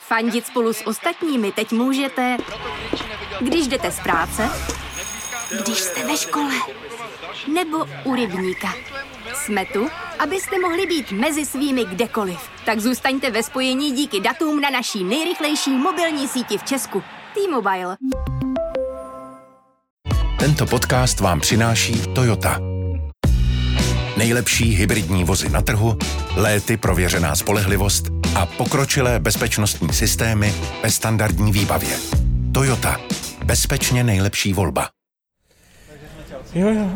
Fandit spolu s ostatními teď můžete, když jdete z práce, když jste ve škole, nebo u rybníka. Jsme tu, abyste mohli být mezi svými kdekoliv. Tak zůstaňte ve spojení díky datům na naší nejrychlejší mobilní síti v Česku. T-Mobile. Tento podcast vám přináší Toyota. Nejlepší hybridní vozy na trhu, léty prověřená spolehlivost a pokročilé bezpečnostní systémy ve standardní výbavě. Toyota. Bezpečně nejlepší volba. Jo.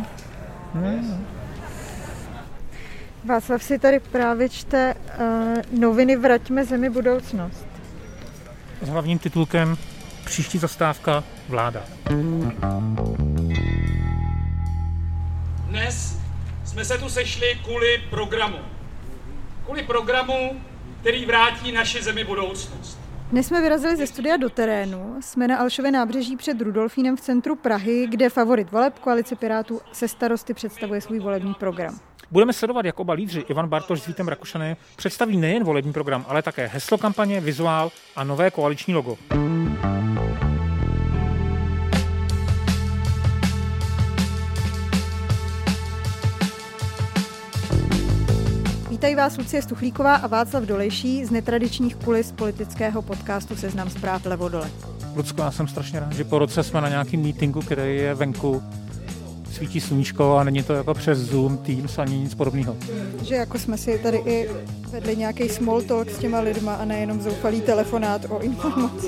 Václav si tady právě čte noviny Vraťme zemi budoucnost. S hlavním titulkem Příští zastávka vláda. Dnes jsme se tu sešli kvůli programu. Kvůli programu, který vrátí naši zemi budoucnost. Dnes jsme vyrazili ze studia do terénu. Jsme na Alšově nábřeží před Rudolfínem v centru Prahy, kde favorit voleb Koalice Pirátů se starosty představuje svůj volební program. Budeme sledovat, jak oba lídři Ivan Bartoš s Vítem Rakušanem představí nejen volební program, ale také heslo kampaně, vizuál a nové koaliční logo. Vítají vás Lucie Stuchlíková a Václav Dolejší z netradičních kulis politického podcastu Seznam zpráv Levodole. Lucko, já jsem strašně rád, že po roce jsme na nějakým meetingu, který je venku, svítí sluníčko a není to jako přes Zoom, Teams ani nic podobného. Že jako jsme si tady i vedli nějaký small talk s těma lidma a nejenom zoufalý telefonát o informace.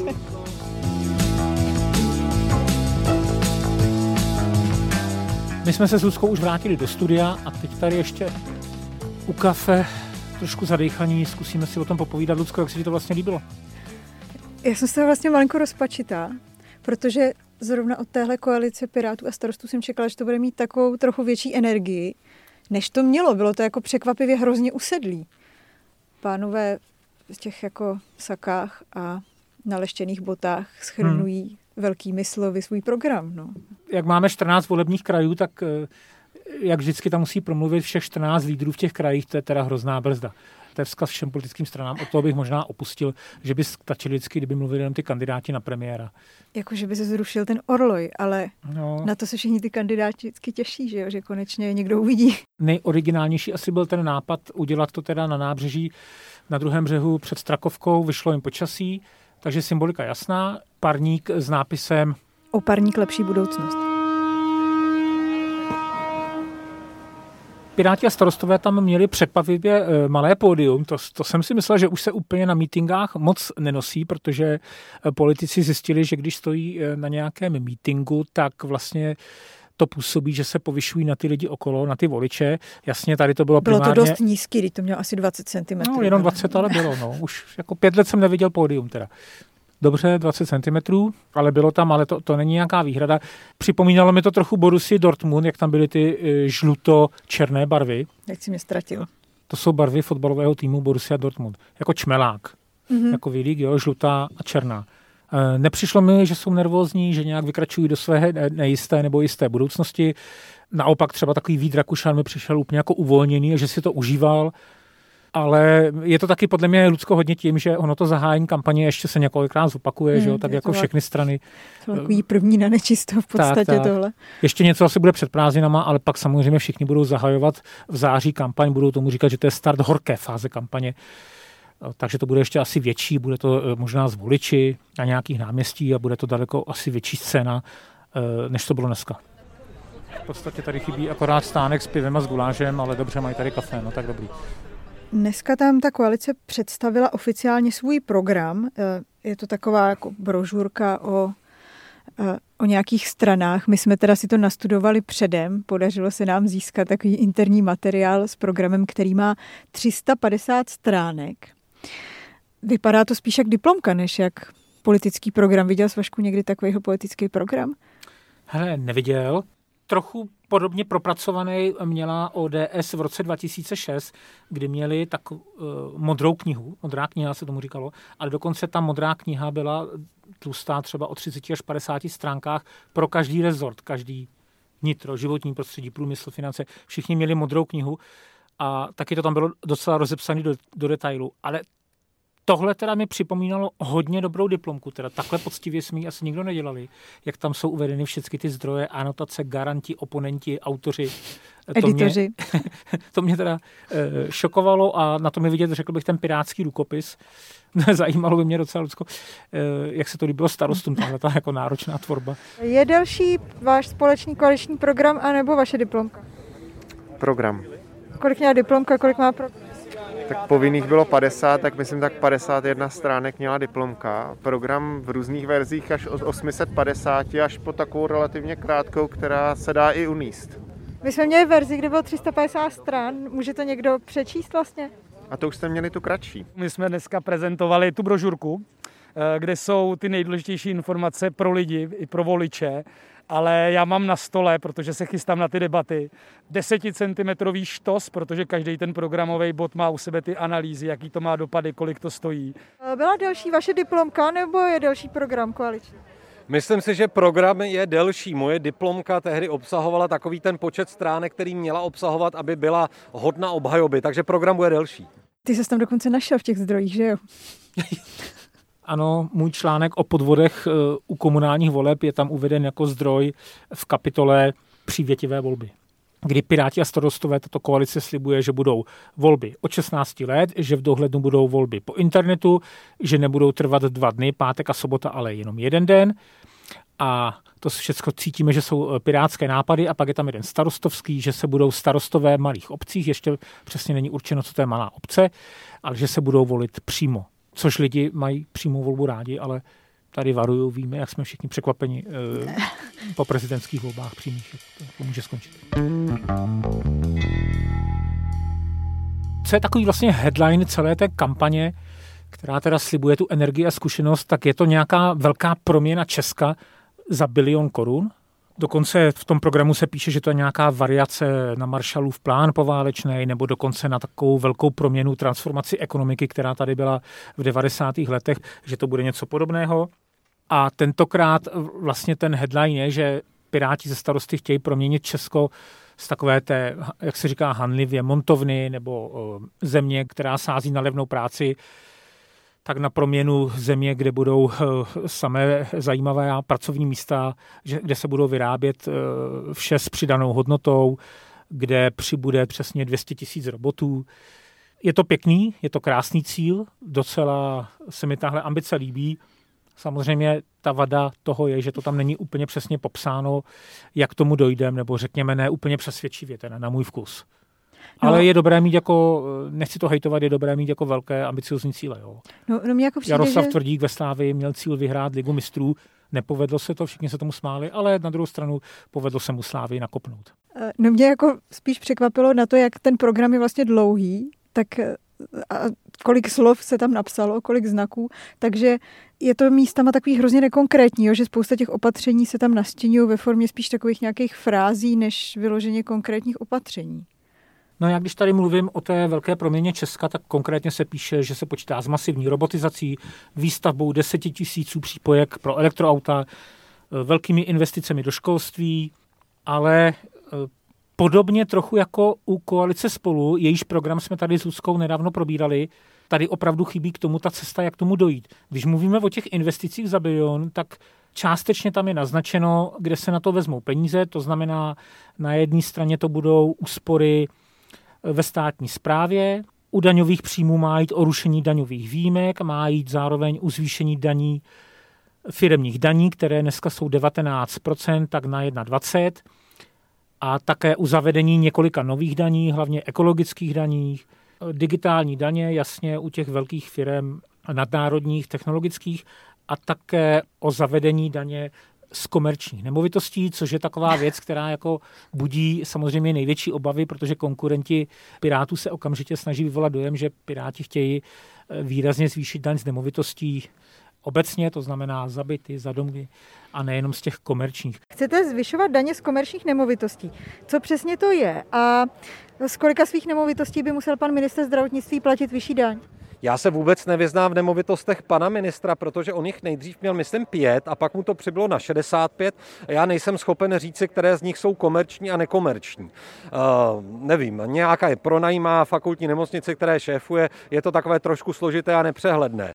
My jsme se s Luckou už vrátili do studia a teď tady ještě u kafe, trošku zadejchaní, zkusíme si o tom popovídat. Lucko, jak se ti to vlastně líbilo? Já jsem se vlastně malinko rozpačitá, protože zrovna od téhle koalice Pirátů a starostů jsem čekala, že to bude mít takovou trochu větší energii, než to mělo. Bylo to jako překvapivě hrozně usedlý. Pánové v těch jako sakách a naleštěných botách shrnují velkými slovy svůj program. No. Jak máme 14 volebních krajů, tak jak vždycky tam musí promluvit všech 14 lídrů v těch krajích, to je teda hrozná brzda. To je vzkaz všem politickým stranám. Od toho bych možná opustil, že by stačili vždycky, kdyby mluvili jenom ty kandidáti na premiéra. Jakože by se zrušil ten orloj, ale na to se všichni ty kandidáti vždycky těší, že konečně někdo uvidí. Nejoriginálnější asi byl ten nápad udělat to teda na nábřeží na druhém břehu před Strakovkou, vyšlo jim počasí, takže symbolika jasná, parník s nápisem O parník lepší budoucnost. Piráti a starostové tam měli překvapivě malé pódium. To jsem si myslel, že už se úplně na mítinkách moc nenosí, protože politici zjistili, že když stojí na nějakém mítingu, tak vlastně to působí, že se povyšují na ty lidi okolo, na ty voliče. Jasně, tady to bylo primárně... Bylo to dost nízký, když to mělo asi 20 cm. No, jenom 20, ale bylo. No. Už jako 5 let jsem neviděl pódium teda. Dobře, 20 cm, ale bylo tam, ale to není nějaká výhrada. Připomínalo mi to trochu Borussii Dortmund, jak tam byly ty žluto-černé barvy. Jak jsi mě ztratil. To jsou barvy fotbalového týmu Borussia Dortmund. Jako čmelák. Jako vilík, jo, žlutá a černá. Nepřišlo mi, že jsou nervózní, že nějak vykračují do své nejisté nebo jisté budoucnosti. Naopak třeba takový Vít Rakušan mi přišel úplně jako uvolněný a že si to užíval. Ale je to taky podle mě, Lucko, hodně tím, že ono to zahájení kampaně ještě se několikrát zopakuje, že jo, tak jako všechny strany. Takový první na nečisto v podstatě tak. Tohle. Ještě něco asi bude před prázdninama, ale pak samozřejmě všichni budou zahajovat v září kampaň, budou tomu říkat, že to je start horké fáze kampaně. Takže to bude ještě asi větší, bude to možná z voliči na nějakých náměstí a bude to daleko asi větší scéna, než to bylo dneska. V podstatě tady chybí akorát stánek s pivem a s gulášem, ale dobře, mají tady kafe, no tak dobrý. Dneska tam ta koalice představila oficiálně svůj program. Je to taková jako brožurka o nějakých stranách. My jsme teda si to nastudovali předem. Podařilo se nám získat takový interní materiál s programem, který má 350 stránek. Vypadá to spíš jak diplomka, než jak politický program. Viděl jsi, Vašku, někdy takovýho politický program? Hele, neviděl. Trochu podobně propracovaný měla ODS v roce 2006, kdy měli modrou knihu, modrá kniha se tomu říkalo, ale dokonce ta modrá kniha byla tlustá třeba o 30 až 50 stránkách pro každý rezort, každý vnitro, životní prostředí, průmysl, finance, všichni měli modrou knihu a taky to tam bylo docela rozepsané do detailu, ale Tohle teda mi připomínalo hodně dobrou diplomku, teda takhle poctivě jsme ji asi nikdo nedělali, jak tam jsou uvedeny všechny ty zdroje, anotace, garanti, oponenti, autoři. Editoři. To mě teda šokovalo a na tom je vidět, řekl bych, ten pirátský rukopis. Zajímalo by mě docela, Lucko, jak se to líbilo starostům, tahle ta jako náročná tvorba. Je delší váš společný koaliční program anebo vaše diplomka? Program. Kolik měla diplomka, kolik má program? Tak povinných bylo 50, tak myslím tak 51 stránek měla diplomka. Program v různých verzích až od 850 až po takovou relativně krátkou, která se dá i uníst. My jsme měli verzi, kde bylo 350 stran. Může to někdo přečíst vlastně? A to už jste měli tu kratší. My jsme dneska prezentovali tu brožurku, kde jsou ty nejdůležitější informace pro lidi i pro voliče, ale já mám na stole, protože se chystám na ty debaty, 10 cm štos, protože každý ten programový bod má u sebe ty analýzy, jaký to má dopady, kolik to stojí. Byla delší vaše diplomka nebo je delší program koaliční? Myslím si, že program je delší. Moje diplomka tehdy obsahovala takový ten počet stránek, který měla obsahovat, aby byla hodna obhajoby, takže program bude delší. Ty ses tam dokonce našel v těch zdrojích, že jo? Ano, můj článek o podvodech u komunálních voleb je tam uveden jako zdroj v kapitole Přívětivé volby, kdy Piráti a Starostové tato koalice slibuje, že budou volby od 16 let, že v dohlednu budou volby po internetu, že nebudou trvat 2 dny, pátek a sobota, ale jenom 1 den. A to všechno cítíme, že jsou pirátské nápady a pak je tam jeden starostovský, že se budou starostové v malých obcích, ještě přesně není určeno, co to je malá obce, ale že se budou volit přímo. Což lidi mají přímou volbu rádi, ale tady varuju, víme, jak jsme všichni překvapeni po prezidentských volbách přímých. To může skončit. Co je takový vlastně headline celé té kampaně, která teda slibuje tu energii a zkušenost, tak je to nějaká velká proměna Česka za 1 bilion korun. Dokonce v tom programu se píše, že to je nějaká variace na Marshallův plán poválečný, nebo dokonce na takovou velkou proměnu, transformaci ekonomiky, která tady byla v 90. letech, že to bude něco podobného. A tentokrát vlastně ten headline je, že Piráti ze Starosty chtějí proměnit Česko z takové té, jak se říká, hanlivě montovny nebo země, která sází na levnou práci, tak na proměnu země, kde budou samé zajímavé pracovní místa, kde se budou vyrábět vše s přidanou hodnotou, kde přibude přesně 200 000 robotů. Je to pěkný, je to krásný cíl, docela se mi tahle ambice líbí. Samozřejmě ta vada toho je, že to tam není úplně přesně popsáno, jak tomu dojdeme, nebo řekněme ne úplně přesvědčivě, teda na můj vkus. Ale je dobré mít jako, nechci to hejtovat, je dobré mít jako velké ambiciozní cíle. Jo. No mě jako přijde, Jaroslav Tvrdík ve Slávii měl cíl vyhrát Ligu mistrů, nepovedlo se to, všichni se tomu smáli, ale na druhou stranu povedlo se mu Slávii nakopnout. No mě jako spíš překvapilo na to, jak ten program je vlastně dlouhý, tak a kolik slov se tam napsalo, kolik znaků, takže je to místama takový hrozně nekonkrétní, jo, že spousta těch opatření se tam nastěňují ve formě spíš takových nějakých frází, než vyloženě konkrétních opatření. No já když tady mluvím o té velké proměně Česka, tak konkrétně se píše, že se počítá s masivní robotizací, výstavbou 10 000 přípojek pro elektroauta, velkými investicemi do školství, ale podobně trochu jako u koalice Spolu, jejíž program jsme tady s Luckou nedávno probírali, tady opravdu chybí k tomu ta cesta, jak tomu dojít. Když mluvíme o těch investicích za bilion, tak částečně tam je naznačeno, kde se na to vezmou peníze, to znamená, na jedné straně to budou úspory ve státní správě, u daňových příjmů má jít o rušení daňových výjimek, má jít zároveň o zvýšení daní, firemních daní, které dneska jsou 19%, tak na 21%, a také u zavedení několika nových daní, hlavně ekologických daní, digitální daně, jasně u těch velkých firem nadnárodních, technologických, a také o zavedení daně z komerčních nemovitostí, což je taková věc, která jako budí samozřejmě největší obavy, protože konkurenti Pirátů se okamžitě snaží vyvolat dojem, že Piráti chtějí výrazně zvýšit daň z nemovitostí obecně, to znamená za byty, za domy a nejenom z těch komerčních. Chcete zvyšovat daně z komerčních nemovitostí. Co přesně to je? A z kolika svých nemovitostí by musel pan ministr zdravotnictví platit vyšší daň? Já se vůbec nevyznám v nemovitostech pana ministra, protože on jich nejdřív měl, myslím, 5 a pak mu to přibylo na 65. A já nejsem schopen říci, které z nich jsou komerční a nekomerční. Nevím, nějaká je pronajímá fakultní nemocnice, které šéfuje, je to takové trošku složité a nepřehledné.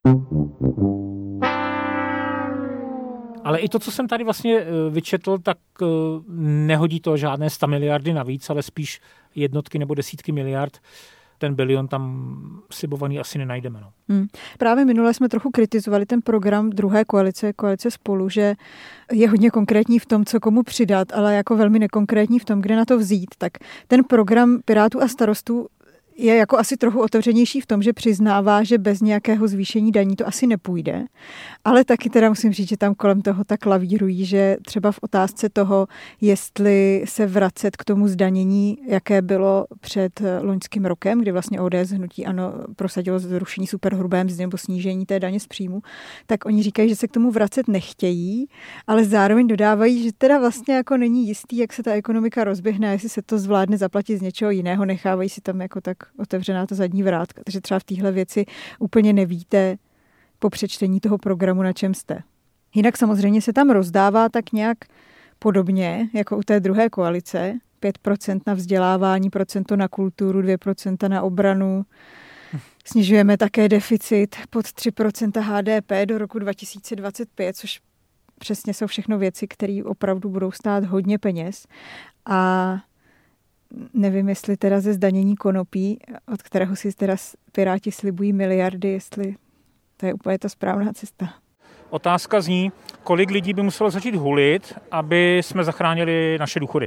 Ale i to, co jsem tady vlastně vyčetl, tak nehodí to žádné 100 miliardy navíc, ale spíš jednotky nebo desítky miliard. Ten bilion tam slibovaný asi nenajdeme. No. Právě minule jsme trochu kritizovali ten program druhé koalice Spolu, že je hodně konkrétní v tom, co komu přidat, ale jako velmi nekonkrétní v tom, kde na to vzít. Tak ten program Pirátů a Starostů je jako asi trochu otevřenější v tom, že přiznává, že bez nějakého zvýšení daní to asi nepůjde. Ale taky teda musím říct, že tam kolem toho tak lavírují, že třeba v otázce toho, jestli se vracet k tomu zdanění, jaké bylo před loňským rokem, kdy vlastně ODS hnutí ANO prosadilo zrušení superhrubé mzdy nebo snížení té daně z příjmu, tak oni říkají, že se k tomu vracet nechtějí, ale zároveň dodávají, že teda vlastně jako není jistý, jak se ta ekonomika rozběhne, jestli se to zvládne zaplatit z něčeho jiného, nechávají si tam jako tak otevřená ta zadní vrátka. Takže třeba v téhle věci úplně nevíte po přečtení toho programu, na čem jste. Jinak samozřejmě se tam rozdává tak nějak podobně, jako u té druhé koalice. 5% na vzdělávání, procento na kulturu, 2% na obranu. Snižujeme také deficit pod 3% HDP do roku 2025, což přesně jsou všechno věci, které opravdu budou stát hodně peněz. A nevím, jestli teda ze zdanění konopí, od kterého si teda Piráti slibují miliardy, jestli to je úplně ta správná cesta. Otázka zní, kolik lidí by muselo začít hulit, aby jsme zachránili naše důchody?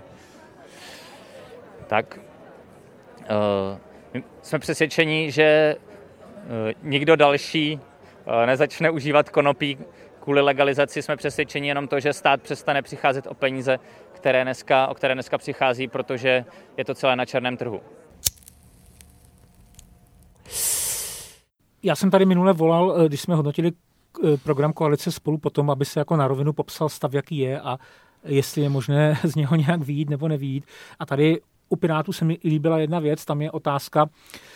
Tak jsme přesvědčeni, že nikdo další nezačne užívat konopí. Kvůli legalizaci jsme přesvědčeni jenom to, že stát přestane přicházet o peníze, o které dneska přichází, protože je to celé na černém trhu. Já jsem tady minule volal, když jsme hodnotili program koalice Spolu potom, aby se jako na rovinu popsal stav, jaký je a jestli je možné z něho nějak vyjít nebo nevyjít. A tady u Pirátů se mi líbila jedna věc, tam je otázka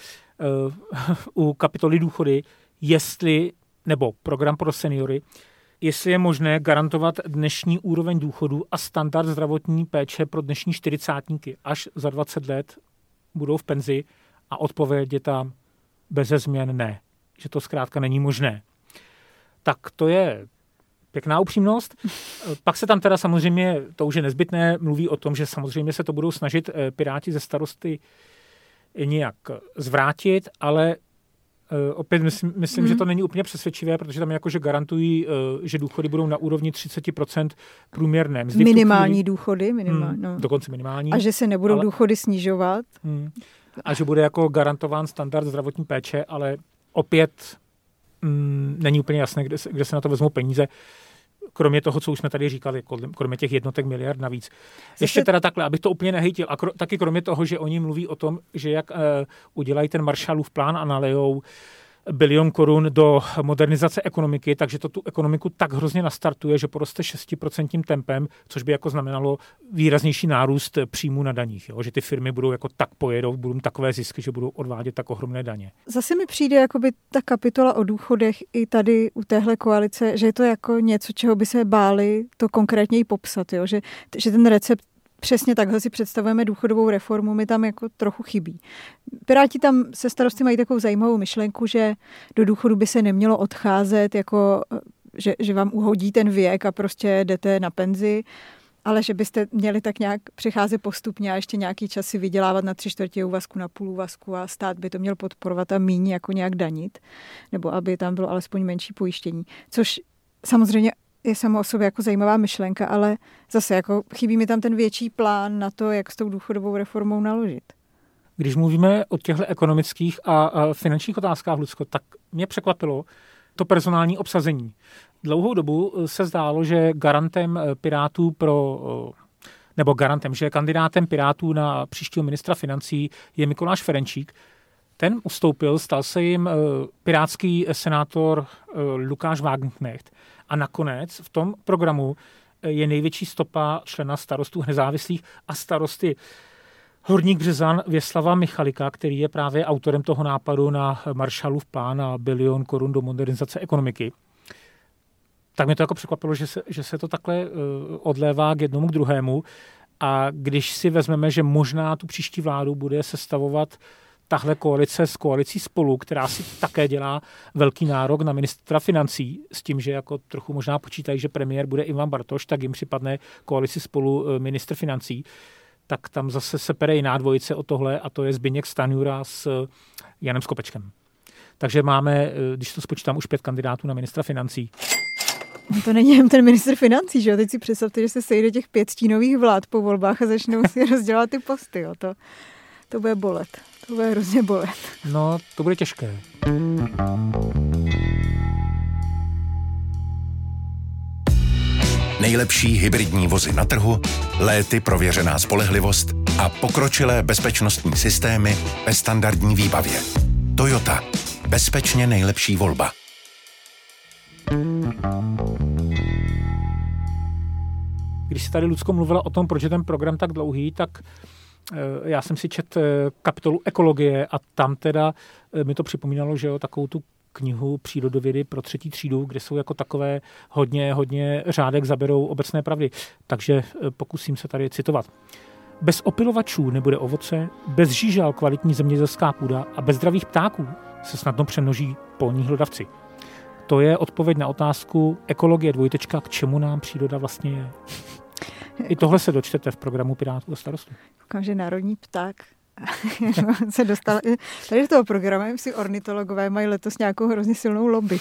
u kapitoly důchody, jestli, nebo program pro seniory, jestli je možné garantovat dnešní úroveň důchodu a standard zdravotní péče pro dnešní 40-tníky. Až za 20 let budou v penzi a odpověď je tam beze změn ne. Že to zkrátka není možné. Tak to je pěkná upřímnost. Pak se tam teda samozřejmě, to už je nezbytné, mluví o tom, že samozřejmě se to budou snažit Piráti ze Starosty nějak zvrátit, ale opět myslím, že to není úplně přesvědčivé, protože tam jakože garantují, že důchody budou na úrovni 30% průměrné mzdy. Minimální důchody, dokonce minimální. A že se nebudou důchody snižovat. A že bude jako garantován standard zdravotní péče, ale opět není úplně jasné, kde se na to vezmou peníze. Kromě toho, co už jsme tady říkali, kromě těch jednotek miliard navíc. Ještě teda takhle, abych to úplně nehejtil. A taky kromě toho, že oni mluví o tom, že jak udělají ten Marshallův plán a nalejou bilion korun do modernizace ekonomiky, takže to tu ekonomiku tak hrozně nastartuje, že poroste 6% tempem, což by jako znamenalo výraznější nárůst příjmů na daních. Jo? Že ty firmy budou jako tak pojedou, budou takové zisky, že budou odvádět tak ohromné daně. Zase mi přijde jakoby ta kapitola o důchodech i tady u téhle koalice, že je to jako něco, čeho by se báli to konkrétněji popsat. Jo? Že ten recept přesně takhle si představujeme důchodovou reformu, mi tam jako trochu chybí. Piráti tam se Starosty mají takovou zajímavou myšlenku, že do důchodu by se nemělo odcházet, jako, že vám uhodí ten věk a prostě jdete na penzi, ale že byste měli tak nějak přicházet postupně a ještě nějaký čas si vydělávat na 3/4 úvazku, na půl úvazku a stát by to měl podporovat a míň jako nějak danit, nebo aby tam bylo alespoň menší pojištění. Což samozřejmě je samo o sobě jako zajímavá myšlenka, ale zase jako chybí mi tam ten větší plán na to, jak s tou důchodovou reformou naložit. Když mluvíme o těchto ekonomických a finančních otázkách, Lucko, tak mě překvapilo to personální obsazení. Dlouhou dobu se zdálo, že že kandidátem Pirátů na příštího ministra financí je Mikuláš Ferenčík. Ten ustoupil, stal se jim pirátský senátor Lukáš Wagenknecht. A nakonec v tom programu je největší stopa člena Starostů nezávislých a Starosty horník Březan Věslava Michalika, který je právě autorem toho nápadu na Marshallův plán na 1 bilion korun do modernizace ekonomiky. Tak mě to jako překvapilo, že se to takhle odlévá k jednomu k druhému. A když si vezmeme, že možná tu příští vládu bude sestavovat tahle koalice s koalicí Spolu, která si také dělá velký nárok na ministra financí, s tím, že jako trochu možná počítají, že premiér bude Ivan Bartoš, tak jim připadne koalici Spolu ministr financí, tak tam zase se pere jiná dvojice o tohle a to je Zbyněk Stanjura s Janem Skopečkem. Takže máme, když to spočítám, už 5 kandidátů na ministra financí. No to není jen ten ministr financí, že jo? Teď si představte, že se sejde těch 5 stínových vlád po volbách a začnou si rozdělat ty posty, jo? To bude bolet. To bude hrozně bolet. No, to bude těžké. Nejlepší hybridní vozy na trhu, léty prověřená spolehlivost a pokročilé bezpečnostní systémy ve standardní výbavě. Toyota. Bezpečně nejlepší volba. Když se tady Lucko mluvila o tom, proč je ten program tak dlouhý, tak já jsem si četl kapitolu ekologie a tam teda mi to připomínalo, že jo, takovou tu knihu přírodovědy pro 3. třídu, kde jsou jako takové hodně řádek zaberou obecné pravdy. Takže pokusím se tady citovat. Bez opylovačů nebude ovoce, bez žížal kvalitní zemědělská půda a bez zdravých ptáků se snadno přemnoží polní hlodavci. To je odpověď na otázku ekologie : k čemu nám příroda vlastně je. I tohle se dočtete v programu Pirátů a starostů. Koukám, že národní pták se dostal. Tady do toho programu si ornitologové mají letos nějakou hrozně silnou lobby.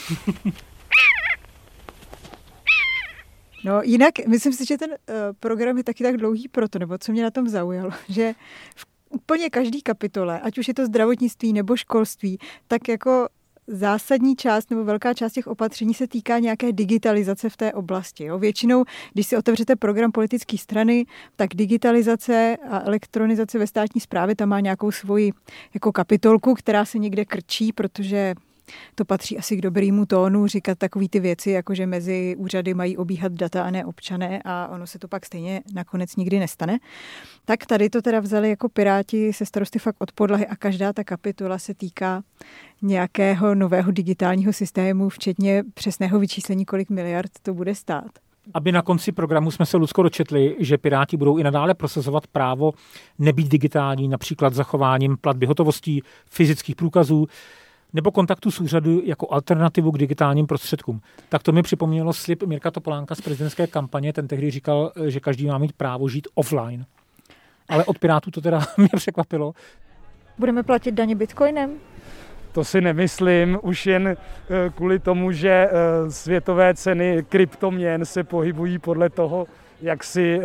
No jinak, myslím si, že ten program je taky tak dlouhý proto, nebo co mě na tom zaujalo, že v úplně každý kapitole, ať už je to zdravotnictví nebo školství, tak jako zásadní část nebo velká část těch opatření se týká nějaké digitalizace v té oblasti. Jo. Většinou, když si otevřete program politické strany, tak digitalizace a elektronizace ve státní správě tam má nějakou svoji jako kapitolku, která se někde krčí, protože to patří asi k dobrému tónu říkat takový ty věci, jako že mezi úřady mají obíhat data a ne občané a ono se to pak stejně nakonec nikdy nestane. Tak tady to teda vzali jako Piráti se starosty fakt od podlahy a každá ta kapitola se týká nějakého nového digitálního systému, včetně přesného vyčíslení, kolik miliard to bude stát. Aby na konci programu jsme se, Lucko, dočetli, že Piráti budou i nadále prosazovat právo nebýt digitální, například zachováním platby hotovostí, fyzických průkazů, nebo kontaktu s úřadu jako alternativu k digitálním prostředkům. Tak to mi připomnělo slib Mirka Topolánka z prezidentské kampaně. Ten tehdy říkal, že každý má mít právo žít offline. Ale od Pirátů to teda mě překvapilo. Budeme platit daně bitcoinem? To si nemyslím, už jen kvůli tomu, že světové ceny kryptoměn se pohybují podle toho, jak si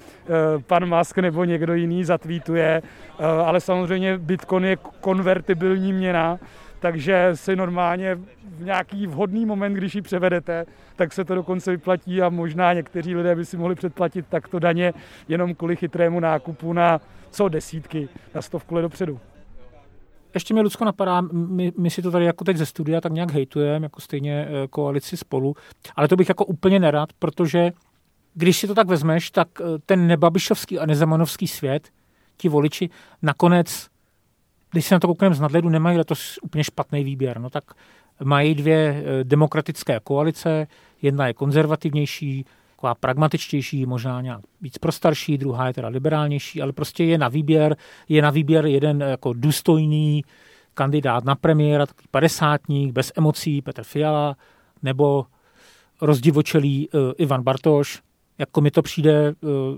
pan Musk nebo někdo jiný zatweetuje, ale samozřejmě Bitcoin je konvertibilní měna, takže si normálně v nějaký vhodný moment, když ji převedete, tak se to dokonce vyplatí a možná někteří lidé by si mohli předplatit takto daně jenom kvůli chytrému nákupu na desítky, na 100 let dopředu. Ještě mě, Lucko, napadá, my si to tady jako teď ze studia tak nějak hejtujeme, jako stejně koalici Spolu, ale to bych jako úplně nerad, protože když si to tak vezmeš, tak ten nebabišovský a nezemanovský svět, ti voliči nakonec, když se na to koukneme z nadhledu, nemají letos úplně špatný výběr. No tak mají 2 demokratické koalice, jedna je konzervativnější, taková pragmatičtější, možná nějak víc pro starší, druhá je teda liberálnější, ale prostě je na výběr jeden jako důstojný kandidát na premiéra, takový 50-tník, bez emocí, Petr Fiala, nebo rozdivočelý Ivan Bartoš. Jako mi to přijde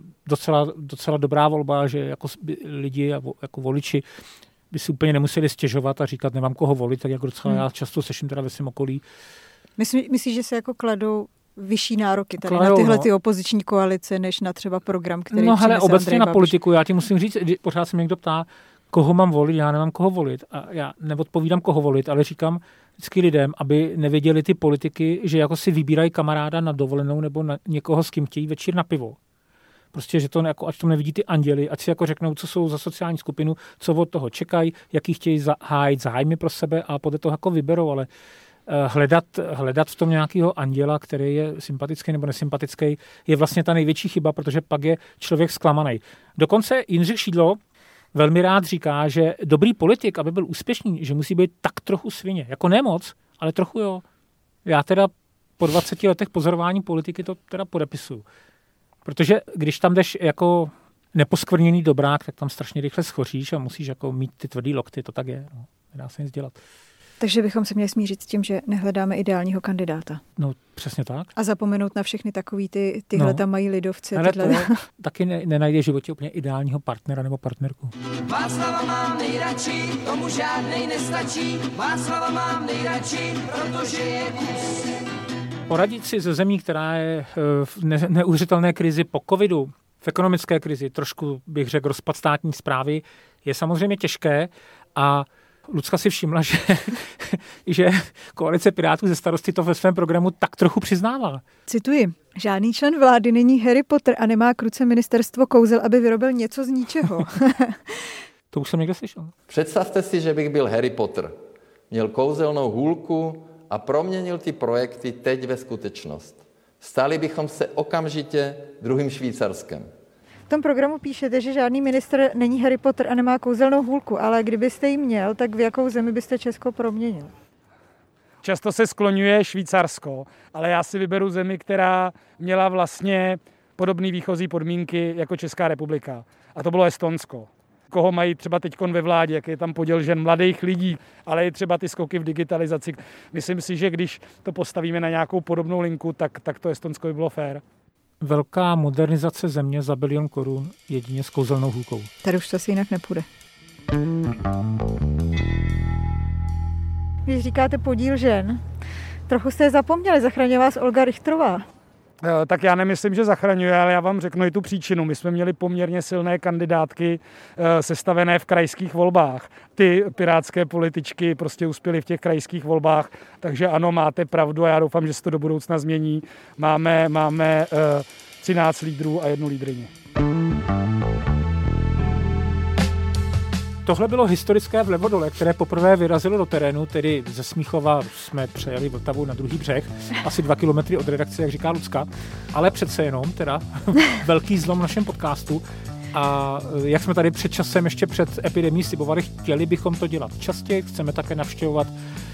docela dobrá volba, že jako lidi jako voliči by si úplně nemuseli stěžovat a říkat, nemám koho volit, tak jako docela já často slyším teda ve svém okolí. Myslíš, že se jako kladou vyšší nároky tady na tyhle ty opoziční koalice, než na třeba program, který no hele, obecně na politiku, já ti musím říct, pořád se mě někdo ptá, koho mám volit, já nemám koho volit. A já neodpovídám, koho volit, ale říkám vždycky lidem, aby nevěděli ty politiky, že jako si vybírají kamaráda na dovolenou nebo na někoho, s kým chtějí večer na pivo. Prostě, že to jako, ať to nevidí ty anděli, ať si jako řeknou, co jsou za sociální skupinu, co od toho čekají, jaký chtějí hájit zájmy pro sebe a podle toho jako vyberou, ale hledat v tom nějakého anděla, který je sympatický nebo nesympatický, je vlastně ta největší chyba, protože pak je člověk zklamaný. Dokonce Jindřich Šídlo velmi rád říká, že dobrý politik, aby byl úspěšný, že musí být tak trochu svině. Jako ne moc, ale trochu jo. Já teda po 20 letech pozorování politiky to teda podepisuju. Protože když tam jdeš jako neposkvrněný dobrák, tak tam strašně rychle schoříš a musíš jako mít ty tvrdý lokty, to tak je. No. Nedá se nic dělat. Takže bychom se měli smířit s tím, že nehledáme ideálního kandidáta. No, přesně tak. A zapomenout na všechny takový tyhle tam mají lidovci. Ale taky nenajde v životě úplně ideálního partnera nebo partnerku. Václava mám nejradši, tomu žádnej nestačí. Václava mám nejradši, protože je kus. Poradit si ze zemí, která je v neuvěřitelné krizi po covidu, v ekonomické krizi, trošku bych řekl rozpad státní správy, je samozřejmě těžké a Lucka si všimla, že koalice Pirátů ze Starosty to ve svém programu tak trochu přiznává. Cituji. Žádný člen vlády není Harry Potter a nemá k ruce ministerstvo kouzel, aby vyrobil něco z ničeho. To už jsem někde slyšel. Představte si, že bych byl Harry Potter. Měl kouzelnou hůlku a proměnil ty projekty teď ve skutečnost. Stali bychom se okamžitě druhým Švýcarskem. V tom programu píšete, že žádný ministr není Harry Potter a nemá kouzelnou hůlku, ale kdybyste ji měl, tak v jakou zemi byste Česko proměnil? Často se skloňuje Švýcarsko, ale já si vyberu zemi, která měla vlastně podobné výchozí podmínky jako Česká republika. A to bylo Estonsko. Koho mají třeba teďkon ve vládě, jak je tam podíl žen, mladých lidí, ale i třeba ty skoky v digitalizaci. Myslím si, že když to postavíme na nějakou podobnou linku, tak to Estonsko by bylo fér. Velká modernizace země za 1 bilion korun jedině s kouzelnou hůlkou. Tady už to asi jinak nepůjde. Když říkáte podíl žen, trochu jste je zapomněli, zachraňuje vás Olga Richtrová. Tak já nemyslím, že zachraňuje, ale já vám řeknu i tu příčinu. My jsme měli poměrně silné kandidátky sestavené v krajských volbách. Ty pirátské političky prostě uspěly v těch krajských volbách, takže ano, máte pravdu a já doufám, že se to do budoucna změní. Máme 13 lídrů a 1 lídryni. Tohle bylo historické Vlevodole, které poprvé vyrazilo do terénu, tedy ze Smíchova jsme přejeli Vltavu na druhý břeh, asi 2 kilometry od redakce, jak říká Lucka, ale přece jenom teda velký zlom v našem podcastu. A jak jsme tady před časem, ještě před epidemií slibovali, chtěli bychom to dělat častěji, chceme také navštěvovat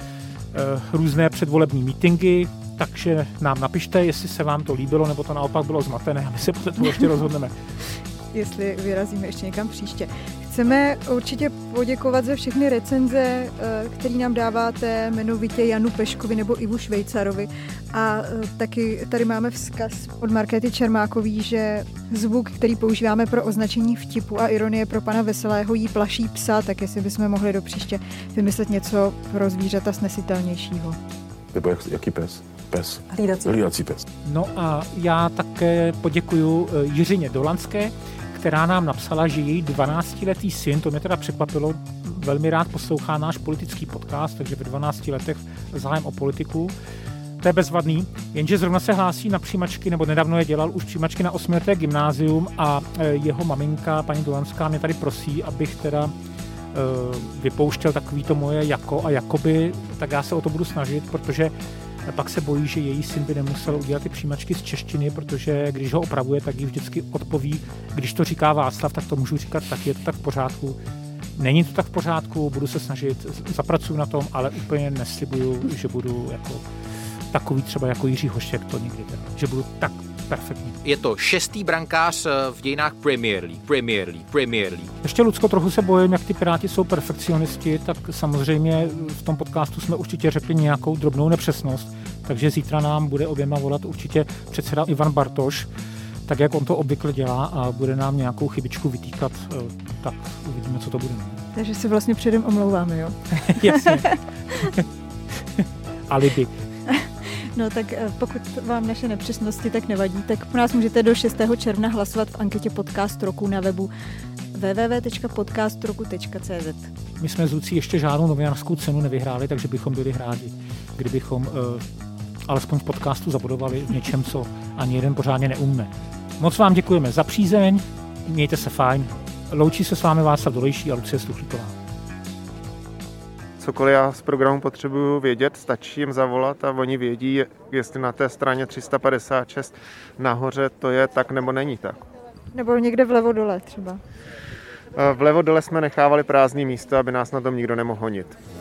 různé předvolební mítinky, takže nám napište, jestli se vám to líbilo, nebo to naopak bylo zmatené, a my se podle toho ještě rozhodneme. Jestli vyrazíme ještě někam příště. Chceme určitě poděkovat za všechny recenze, které nám dáváte, jmenovitě Janu Peškovi nebo Ivu Švejcarovi. A taky tady máme vzkaz od Markéty Čermákový, že zvuk, který používáme pro označení vtipu a ironie pro pana Veselého, jí plaší psa, tak jestli bychom mohli do příště vymyslet něco pro zvířata snesitelnějšího. Nebo jaký pes? Pes. Hlídací pes. No a já také poděkuju Jiřině Dolanské, která nám napsala, že její 12letý syn, to mě teda překvapilo, velmi rád poslouchá náš politický podcast, takže ve 12 letech zájem o politiku. To je bezvadný, jenže zrovna se hlásí na přijímačky, nebo nedávno je dělal už přijímačky na 8leté gymnázium a jeho maminka, paní Dolanská, mě tady prosí, abych teda vypouštěl takový to moje jako a jakoby, tak já se o to budu snažit, protože pak se bojí, že její syn by nemusel udělat ty přijímačky z češtiny, protože když ho opravuje, tak jí vždycky odpoví, když to říká Václav, tak to můžu říkat taky, je to tak v pořádku. Není to tak v pořádku, budu se snažit, zapracuju na tom, ale úplně neslibuju, že budu jako takový třeba jako Jiří Hošek, to nikdy teda, že budu tak perfektní. Je to 6. brankář v dějinách Premier League. Ještě, Lucko, trochu se bojím, jak ty Piráti jsou perfekcionisti, tak samozřejmě v tom podcastu jsme určitě řekli nějakou drobnou nepřesnost, takže zítra nám bude oběma volat určitě předseda Ivan Bartoš, tak jak on to obvykle dělá a bude nám nějakou chybičku vytýkat, tak uvidíme, co to bude. Takže si vlastně předem omlouváme, jo? Jasně. Alibi. No tak pokud vám naše nepřesnosti tak nevadí, tak po nás můžete do 6. června hlasovat v anketě Podcast roku na webu www.podcastroku.cz. My jsme z Lucí ještě žádnou novinářskou cenu nevyhráli, takže bychom byli rádi, kdybychom alespoň v podcastu zabudovali v něčem, co ani jeden pořádně neumíme. Moc vám děkujeme za přízeň, mějte se fajn. Loučí se s vámi Václav Dolejší a Lucie Stuchlíková. Cokoliv já z programu potřebuju vědět, stačí jim zavolat a oni vědí, jestli na té straně 356 nahoře to je tak nebo není tak. Nebo někde vlevo dole třeba. Vlevo dole jsme nechávali prázdné místo, aby nás na tom nikdo nemohl honit.